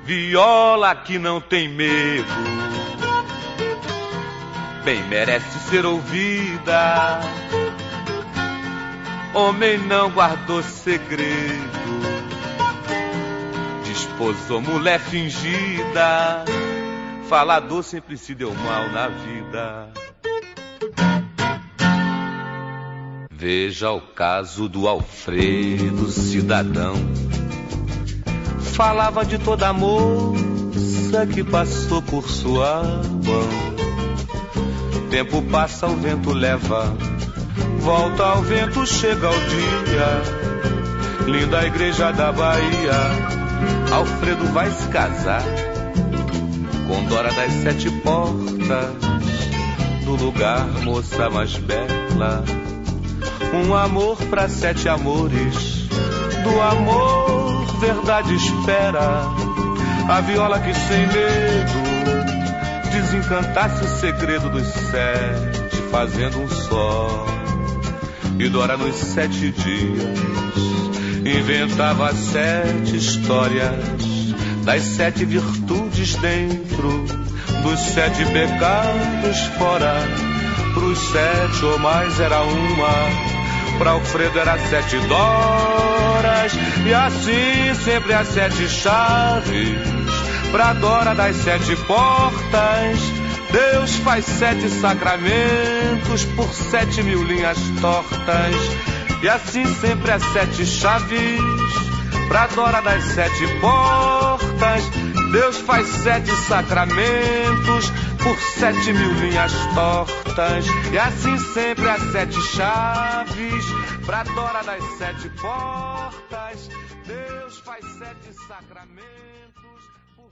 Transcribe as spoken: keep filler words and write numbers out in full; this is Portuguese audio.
viola que não tem medo, bem merece ser ouvida. Homem não guardou segredo, desposou mulher fingida, falador sempre se deu mal na vida. Veja o caso do Alfredo, cidadão. Falava de toda moça que passou por sua mão. Tempo passa, o vento leva, volta ao vento, chega o dia. Linda igreja da Bahia, Alfredo vai se casar com Dora das Sete Portas, do lugar moça mais bela. Um amor pra sete amores, do amor verdade espera. A viola que sem medo desencantasse o segredo dos sete, fazendo um só. E Dora nos sete dias inventava sete histórias das sete virtudes dentro, dos sete pecados fora. Pros sete ou mais era uma, pra Alfredo era sete Doras, e assim sempre as sete chaves. Pra Dora das sete portas, Deus faz sete sacramentos por sete mil linhas tortas. E assim sempre as sete chaves. Pra Dora das sete portas, Deus faz sete sacramentos por sete mil linhas tortas. E assim sempre as sete chaves. Pra Dora das sete portas, Deus faz sete sacramentos.